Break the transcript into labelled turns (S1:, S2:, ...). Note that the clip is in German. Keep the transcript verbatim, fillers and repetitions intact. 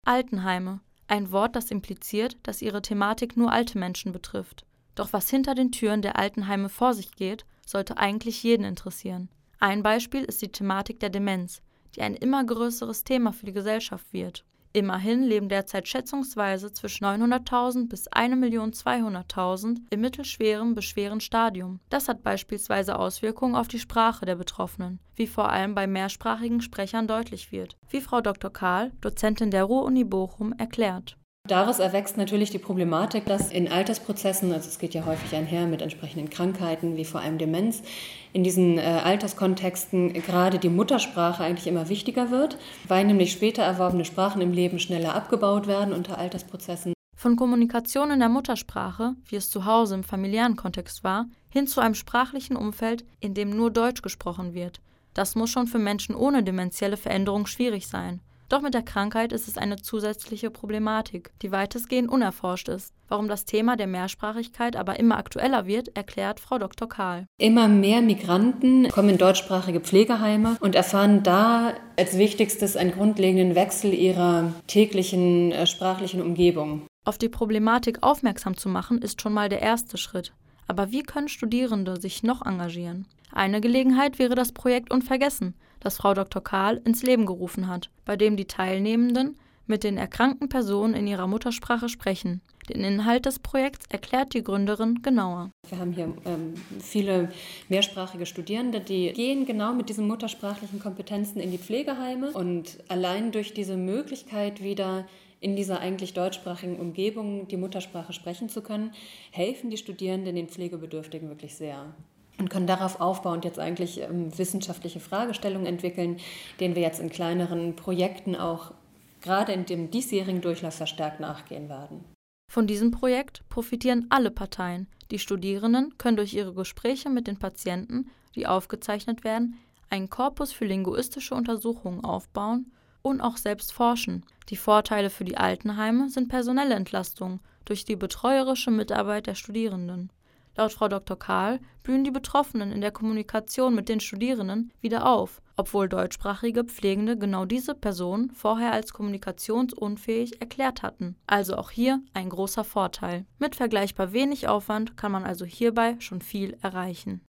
S1: Altenheime, ein Wort, das impliziert, dass ihre Thematik nur alte Menschen betrifft. Doch was hinter den Türen der Altenheime vor sich geht, sollte eigentlich jeden interessieren. Ein Beispiel ist die Thematik der Demenz, die ein immer größeres Thema für die Gesellschaft wird. Immerhin leben derzeit schätzungsweise zwischen neunhunderttausend bis eine Million zweihunderttausend im mittelschweren bis schweren Stadium. Das hat beispielsweise Auswirkungen auf die Sprache der Betroffenen, wie vor allem bei mehrsprachigen Sprechern deutlich wird, wie Frau Doktor Kahl, Dozentin der Ruhr-Uni Bochum, erklärt.
S2: Daraus erwächst natürlich die Problematik, dass in Altersprozessen, also es geht ja häufig einher mit entsprechenden Krankheiten wie vor allem Demenz, in diesen äh, Alterskontexten gerade die Muttersprache eigentlich immer wichtiger wird, weil nämlich später erworbene Sprachen im Leben schneller abgebaut werden unter Altersprozessen.
S1: Von Kommunikation in der Muttersprache, wie es zu Hause im familiären Kontext war, hin zu einem sprachlichen Umfeld, in dem nur Deutsch gesprochen wird. Das muss schon für Menschen ohne demenzielle Veränderung schwierig sein. Doch mit der Krankheit ist es eine zusätzliche Problematik, die weitestgehend unerforscht ist. Warum das Thema der Mehrsprachigkeit aber immer aktueller wird, erklärt Frau Doktor Kahl.
S2: Immer mehr Migranten kommen in deutschsprachige Pflegeheime und erfahren da als Wichtigstes einen grundlegenden Wechsel ihrer täglichen äh, sprachlichen Umgebung.
S1: Auf die Problematik aufmerksam zu machen, ist schon mal der erste Schritt. Aber wie können Studierende sich noch engagieren? Eine Gelegenheit wäre das Projekt Unvergessen, das Frau Doktor Kahl ins Leben gerufen hat, bei dem die Teilnehmenden mit den erkrankten Personen in ihrer Muttersprache sprechen. Den Inhalt des Projekts erklärt die Gründerin genauer.
S2: Wir haben hier ähm, viele mehrsprachige Studierende, die gehen genau mit diesen muttersprachlichen Kompetenzen in die Pflegeheime und allein durch diese Möglichkeit wieder in dieser eigentlich deutschsprachigen Umgebung die Muttersprache sprechen zu können, helfen die Studierenden den Pflegebedürftigen wirklich sehr. Und können darauf aufbauend jetzt eigentlich ähm, wissenschaftliche Fragestellungen entwickeln, denen wir jetzt in kleineren Projekten auch gerade in dem diesjährigen Durchlauf verstärkt nachgehen werden.
S1: Von diesem Projekt profitieren alle Parteien. Die Studierenden können durch ihre Gespräche mit den Patienten, die aufgezeichnet werden, einen Korpus für linguistische Untersuchungen aufbauen und auch selbst forschen. Die Vorteile für die Altenheime sind personelle Entlastungen durch die betreuerische Mitarbeit der Studierenden. Laut Frau Doktor Kahl blühen die Betroffenen in der Kommunikation mit den Studierenden wieder auf, obwohl deutschsprachige Pflegende genau diese Personen vorher als kommunikationsunfähig erklärt hatten. Also auch hier ein großer Vorteil. Mit vergleichbar wenig Aufwand kann man also hierbei schon viel erreichen.